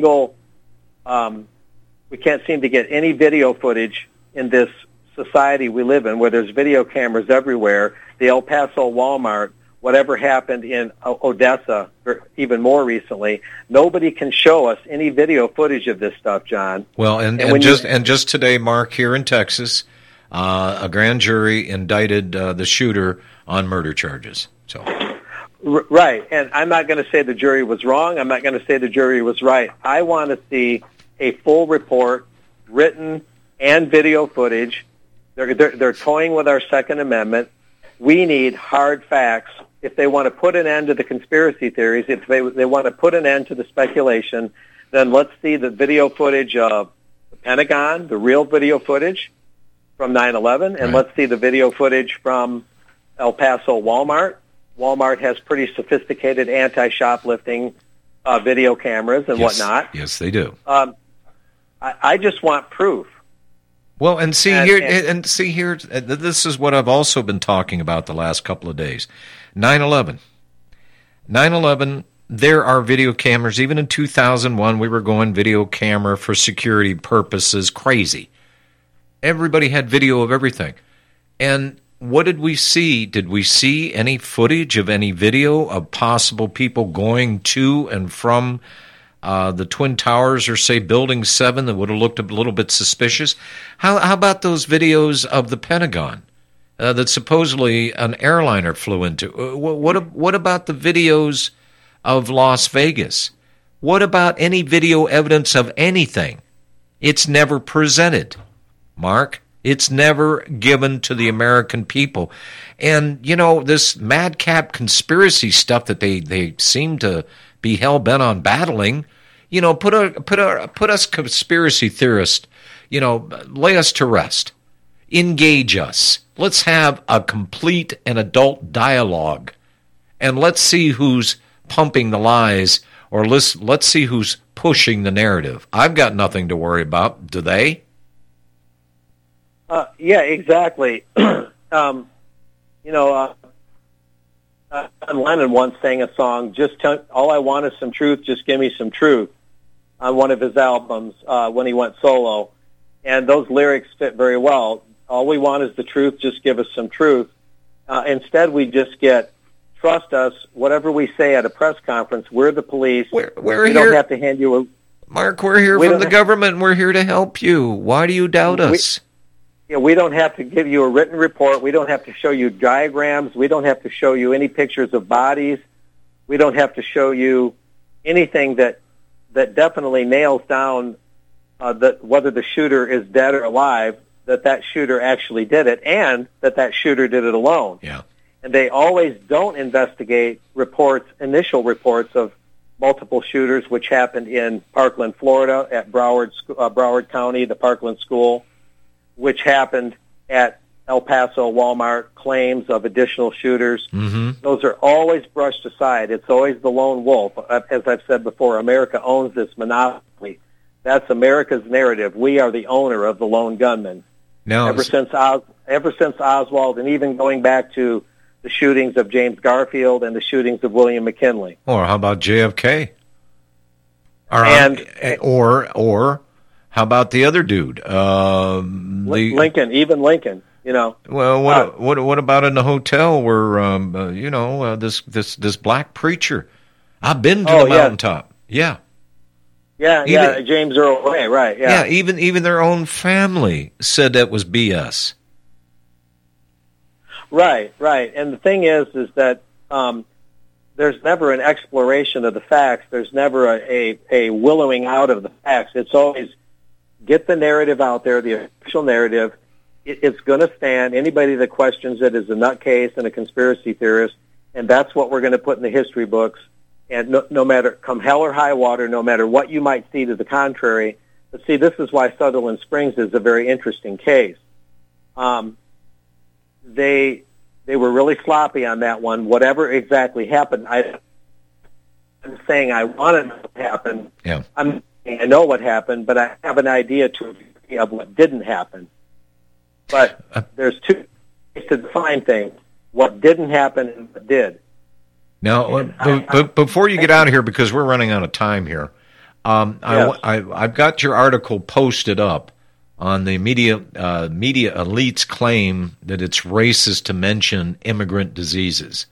any video footage in this society we live in, where there's video cameras everywhere. The El Paso Walmart, whatever happened in Odessa, or even more recently, nobody can show us any video footage of this stuff, John. Well, and just today, Mark, here in Texas, a grand jury indicted the shooter on murder charges. So, right, and I'm not going to say the jury was wrong. I'm not going to say the jury was right. I want to see a full report, written and video footage. They're toying with our Second Amendment. We need hard facts. If they want to put an end to the conspiracy theories, if they want to put an end to the speculation, then let's see the video footage of the Pentagon, the real video footage from 9/11, and let's see the video footage from El Paso Walmart. Walmart has pretty sophisticated anti-shoplifting video cameras and whatnot. Yes, they do. I just want proof. Well, and see here, this is what I've also been talking about the last couple of days. 9/11. 9/11, there are video cameras. Even in 2001, we were going video camera for security purposes. Crazy. Everybody had video of everything. And what did we see? Did we see any footage of any video of possible people going to and from the Twin Towers or, say, Building 7 that would have looked a little bit suspicious? How about those videos of the Pentagon that supposedly an airliner flew into? What about the videos of Las Vegas? What about any video evidence of anything? It's never presented, Mark. It's never given to the American people. And, this madcap conspiracy stuff that they seem to be hell-bent on battling, put us conspiracy theorists, lay us to rest. Engage us. Let's have a complete and adult dialogue. And let's see who's pumping the lies, or let's see who's pushing the narrative. I've got nothing to worry about. Do they? Yeah, exactly. John Lennon once sang a song, all I want is some truth, just give me some truth, on one of his albums when he went solo. And those lyrics fit very well. All we want is the truth, just give us some truth. Instead, we just get, trust us, whatever we say at a press conference, we're the police. We don't have to hand you a... Mark, we're here from the government, and we're here to help you. Why do you doubt us? We don't have to give you a written report. We don't have to show you diagrams. We don't have to show you any pictures of bodies. We don't have to show you anything that definitely nails down whether the shooter is dead or alive. that shooter actually did it and that shooter did it alone. Yeah. And they always don't investigate initial reports of multiple shooters, which happened in Parkland, Florida, at Broward County, the Parkland School, which happened at El Paso Walmart, claims of additional shooters. Mm-hmm. Those are always brushed aside. It's always the lone wolf. As I've said before, America owns this monopoly. That's America's narrative. We are the owner of the lone gunman. Now, ever since Oswald, and even going back to the shootings of James Garfield and the shootings of William McKinley. Or how about JFK? Or how about the other dude? Lincoln, even Lincoln. You know. Well, what about in the hotel where this black preacher? I've been to the mountaintop. Yeah. Yeah, James Earl Ray, right? Yeah. Even their own family said that was BS. Right. And the thing is that there's never an exploration of the facts. There's never a willowing out of the facts. It's always get the narrative out there, the official narrative. It's going to stand. Anybody that questions it is a nutcase and a conspiracy theorist, and that's what we're going to put in the history books. And no matter, come hell or high water, no matter what you might see to the contrary. But see, this is why Sutherland Springs is a very interesting case. They were really sloppy on that one. Whatever exactly happened, I'm saying I want to know what happened. Yeah. I know what happened, but I have an idea of what didn't happen. But there's two ways to define things: what didn't happen and what did. Now, before you get out of here, because we're running out of time here, I've got your article posted up on the media elite's claim that it's racist to mention immigrant diseases.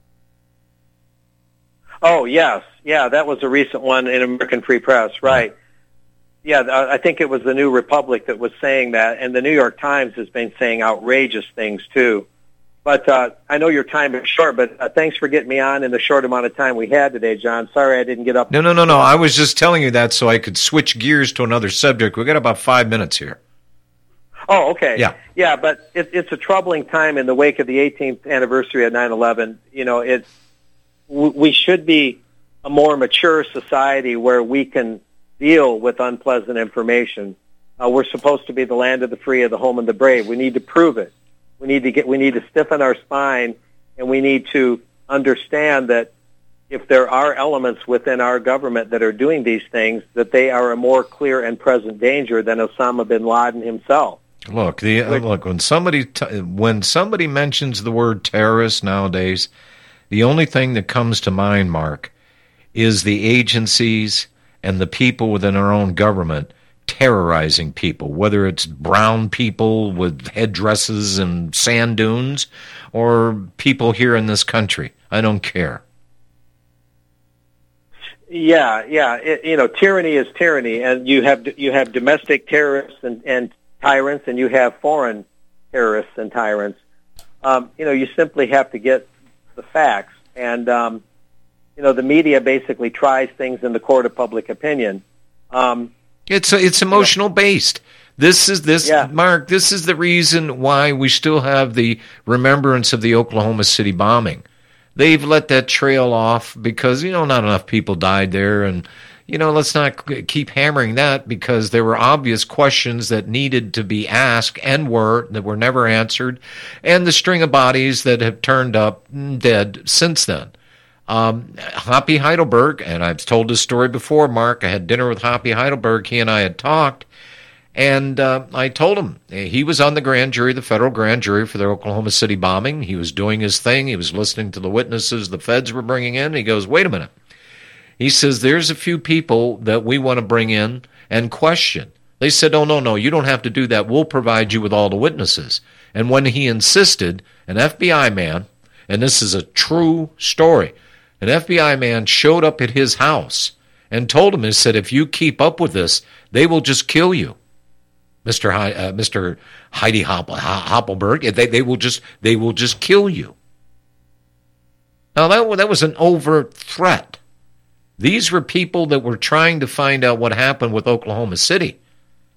Oh, yes. Yeah, that was a recent one in American Free Press, right. Yeah, I think it was the New Republic that was saying that, and the New York Times has been saying outrageous things, too. But I know your time is short, but thanks for getting me on in the short amount of time we had today, John. Sorry I didn't get up. No. I was just telling you that so I could switch gears to another subject. We've got about 5 minutes here. Oh, okay. Yeah, but it's a troubling time in the wake of the 18th anniversary of 9/11. You know, we should be a more mature society where we can deal with unpleasant information. We're supposed to be the land of the free, of the home of the brave. We need to prove it. We need to stiffen our spine, and we need to understand that if there are elements within our government that are doing these things, that they are a more clear and present danger than Osama bin Laden himself. Look, when somebody mentions the word terrorist nowadays, the only thing that comes to mind, Mark, is the agencies and the people within our own government terrorizing people, whether it's brown people with headdresses and sand dunes or people here in this country. I don't care. Yeah. Tyranny is tyranny, and you have domestic terrorists and tyrants, and you have foreign terrorists and tyrants. You simply have to get the facts, and the media basically tries things in the court of public opinion. It's emotional based. Mark, this is the reason why we still have the remembrance of the Oklahoma City bombing. They've let that trail off because, not enough people died there. And, let's not keep hammering that because there were obvious questions that needed to be asked that were never answered. And the string of bodies that have turned up dead since then. Hoppy Heidelberg, and I've told this story before, Mark. I had dinner with Hoppy Heidelberg. He and I had talked. And I told him he was on the grand jury, the federal grand jury for the Oklahoma City bombing. He was doing his thing. He was listening to the witnesses the feds were bringing in. He goes, wait a minute. He says, there's a few people that we want to bring in and question. They said, oh, no, you don't have to do that. We'll provide you with all the witnesses. And when he insisted, an FBI man, and this is a true story, an FBI man showed up at his house and told him, he said, if you keep up with this, they will just kill you. Mr. Heidi Hoppelberg, they will just kill you. Now that was an overt threat. These were people that were trying to find out what happened with Oklahoma City,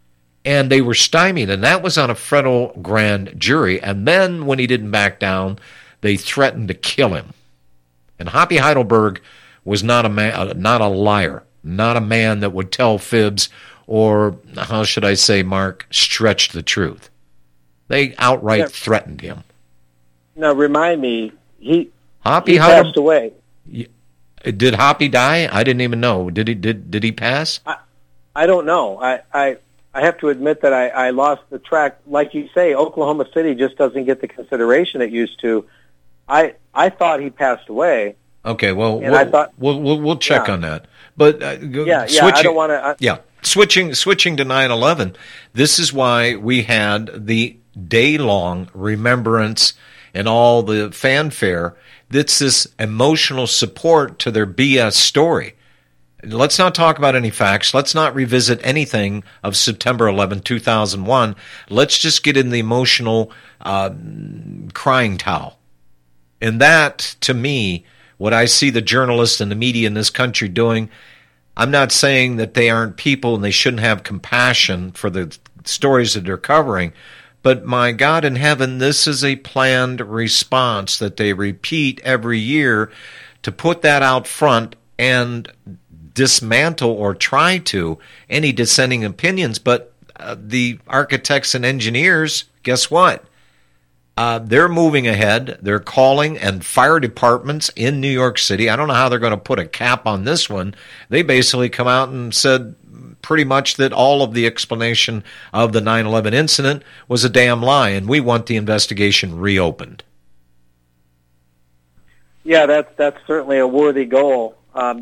And they were stymied, and that was on a federal grand jury. And then when he didn't back down, they threatened to kill him. And Hoppy Heidelberg was not a liar, not a man that would tell fibs or, how should I say, Mark, stretch the truth. They outright threatened him. Now, remind me, he Hoppy passed away. Did Hoppy die? I didn't even know. Did he pass? I don't know. I have to admit that I lost the track. Like you say, Oklahoma City just doesn't get the consideration it used to. I thought he passed away. Okay, well, and we'll check on that. But I don't want to. Switching to 9/11. This is why we had the day-long remembrance and all the fanfare. That's this emotional support to their BS story. Let's not talk about any facts. Let's not revisit anything of September 11, 2001. Let's just get in the emotional crying towel. And that, to me, what I see the journalists and the media in this country doing, I'm not saying that they aren't people and they shouldn't have compassion for the stories that they're covering, but my God in heaven, this is a planned response that they repeat every year to put that out front and dismantle or try to any dissenting opinions. But the architects and engineers, guess what? They're moving ahead. They're calling, and fire departments in New York City, I don't know how they're going to put a cap on this one. They basically come out and said pretty much that all of the explanation of the 9/11 incident was a damn lie, and we want the investigation reopened. Yeah, that's certainly a worthy goal.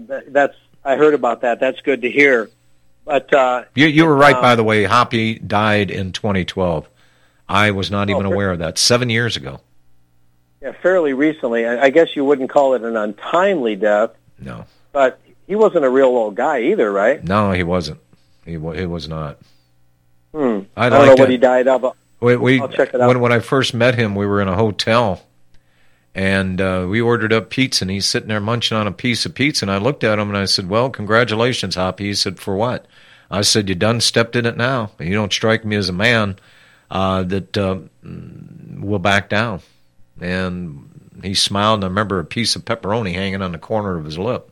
I heard about that. That's good to hear. But you were right, by the way. Hoppy died in 2012. I was not even aware of that. 7 years ago. Yeah, fairly recently. I guess you wouldn't call it an untimely death. No. But he wasn't a real old guy either, right? No, he wasn't. He was not. I don't know what he died of. I'll check it out. When I first met him, we were in a hotel, and we ordered up pizza, and he's sitting there munching on a piece of pizza, and I looked at him, and I said, well, congratulations, Hoppy. He said, for what? I said, you done stepped in it now. You don't strike me as a man that will back down. And he smiled, and I remember a piece of pepperoni hanging on the corner of his lip.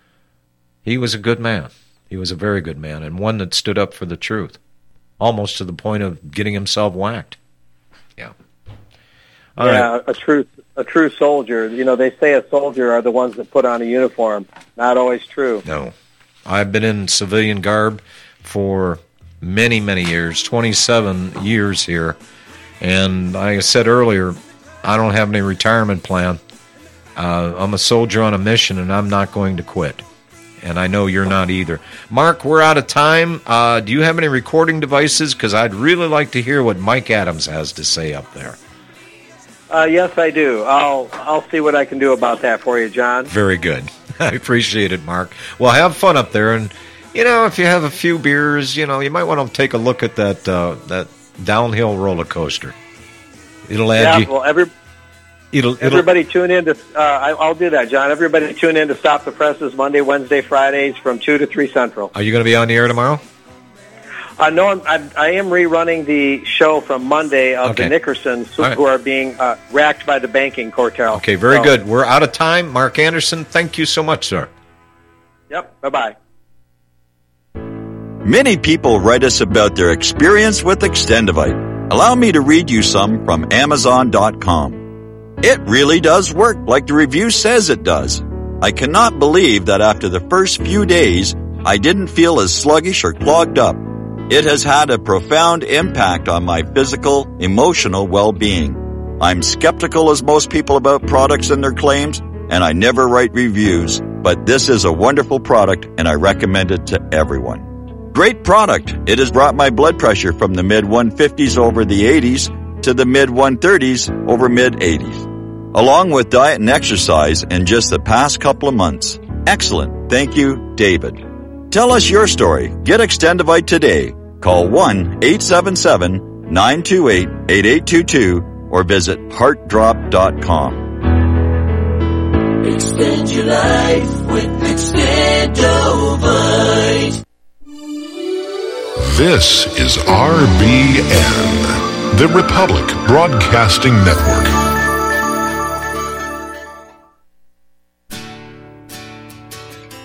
He was a good man. He was a very good man, and one that stood up for the truth, almost to the point of getting himself whacked. Yeah. All right. A true soldier. You know, they say a soldier are the ones that put on a uniform. Not always true. No. I've been in civilian garb for many, many years, 27 years here. And like I said earlier, I don't have any retirement plan. I'm a soldier on a mission, and I'm not going to quit. And I know you're not either. Mark, we're out of time. Do you have any recording devices? Because I'd really like to hear what Mike Adams has to say up there. Yes, I do. I'll see what I can do about that for you, John. Very good. I appreciate it, Mark. Well, have fun up there. And, you know, if you have a few beers, you know, you might want to take a look at that downhill roller coaster. It'll add you. Well, everybody tune in to. I'll do that, John. Everybody tune in to Stop the Presses Monday, Wednesday, Fridays from 2 to 3 Central. Are you going to be on the air tomorrow? No, I am rerunning the show from Monday of the Nickersons who are being racked by the banking cartel. Okay, very good. We're out of time. Mark Anderson, thank you so much, sir. Yep, bye-bye. Many people write us about their experience with Extendivite. Allow me to read you some from Amazon.com. It really does work like the review says it does. I cannot believe that after the first few days, I didn't feel as sluggish or clogged up. It has had a profound impact on my physical, emotional well-being. I'm skeptical as most people about products and their claims, and I never write reviews, but this is a wonderful product and I recommend it to everyone. Great product. It has brought my blood pressure from the mid-150s over the 80s to the mid-130s over mid-80s. Along with diet and exercise in just the past couple of months. Excellent. Thank you, David. Tell us your story. Get Extendivite today. Call 1-877-928-8822 or visit heartdrop.com. Extend your life with Extendovite. This is RBN, the Republic Broadcasting Network.